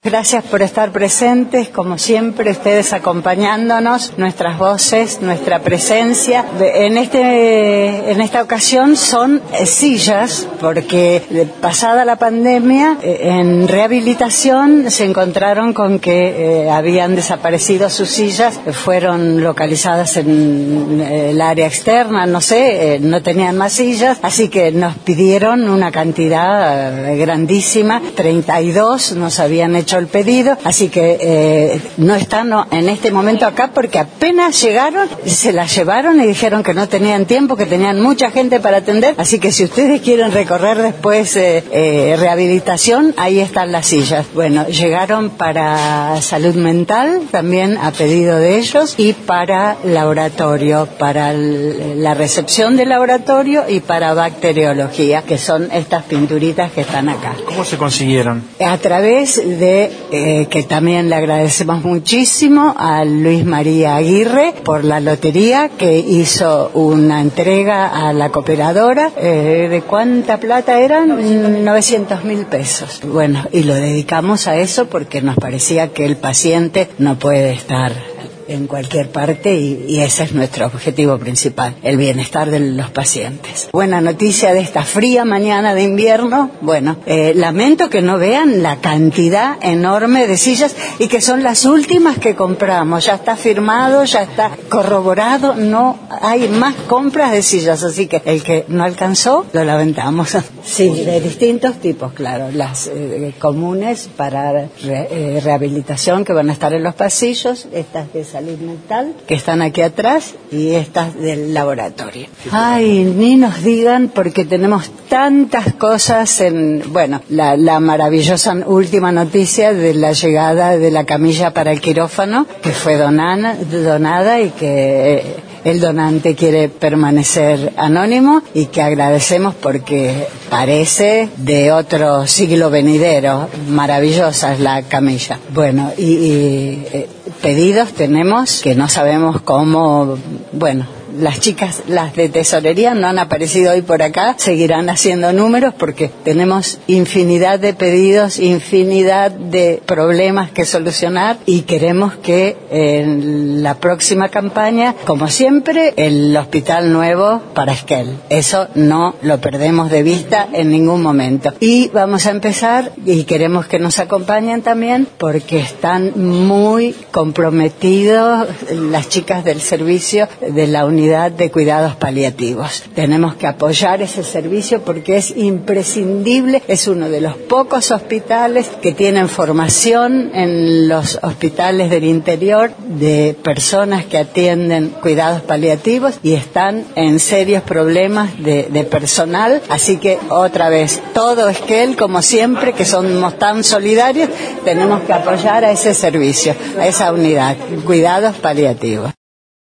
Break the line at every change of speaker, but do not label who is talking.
gracias por estar presentes, como siempre, ustedes acompañándonos, nuestras voces, nuestra presencia. En esta ocasión son sillas, porque pasada la pandemia, en rehabilitación se encontraron con que habían desaparecido sus sillas, fueron localizadas en el área externa, no sé, no tenían más sillas, así que nos pidieron una cantidad grandísima, 32 nos habían hecho el pedido, así que no están en este momento acá porque apenas llegaron, se las llevaron y dijeron que no tenían tiempo, que tenían mucha gente para atender, así que si ustedes quieren recorrer después rehabilitación, ahí están las sillas. Bueno, llegaron para salud mental, también a pedido de ellos, y para laboratorio, para la recepción de laboratorio y para bacteriología, que son estas pinturitas que están acá.
¿Cómo se consiguieron?
A través de, que también le agradecemos muchísimo a Luis María Aguirre por la lotería, que hizo una entrega a la cooperadora, ¿de cuánta plata eran? 900.000 pesos. Bueno, y lo dedicamos a eso porque nos parecía que el paciente no puede estar en cualquier parte y ese es nuestro objetivo principal, el bienestar de los pacientes. Buena noticia de esta fría mañana de invierno. Bueno, lamento que no vean la cantidad enorme de sillas y que son las últimas que compramos. Ya está firmado, ya está corroborado, no hay más compras de sillas, así que el que no alcanzó lo lamentamos. Sí, de distintos tipos, claro, las comunes para rehabilitación que van a estar en los pasillos, estas de salud mental que están aquí atrás y estas del laboratorio. Ay, ni nos digan porque tenemos tantas cosas bueno, la maravillosa última noticia de la llegada de la camilla para el quirófano que fue donada y que el donante quiere permanecer anónimo y que agradecemos porque parece de otro siglo venidero. Maravillosa es la camilla. Bueno, y pedidos tenemos que no sabemos cómo, bueno, las chicas, las de tesorería no han aparecido hoy por acá, seguirán haciendo números porque tenemos infinidad de pedidos, infinidad de problemas que solucionar y queremos que en la próxima campaña, como siempre, el hospital nuevo para Esquel. Eso no lo perdemos de vista en ningún momento. Y vamos a empezar y queremos que nos acompañen también porque están muy comprometidos las chicas del servicio de la unidad de cuidados paliativos. Tenemos que apoyar ese servicio porque es imprescindible, es uno de los pocos hospitales que tienen formación en los hospitales del interior de personas que atienden cuidados paliativos y están en serios problemas de personal, así que otra vez, todo Esquel, como siempre, que somos tan solidarios, tenemos que apoyar a ese servicio, a esa unidad, cuidados paliativos.